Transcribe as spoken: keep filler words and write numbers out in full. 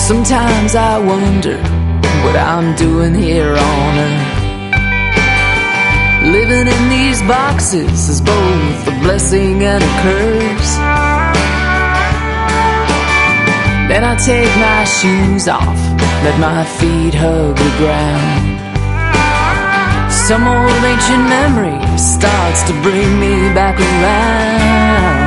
Sometimes I wonder what I'm doing here on earth. Living in these boxes is both a blessing and a curse. Then I take my shoes off, let my feet hug the ground. Some old ancient memory starts to bring me back around.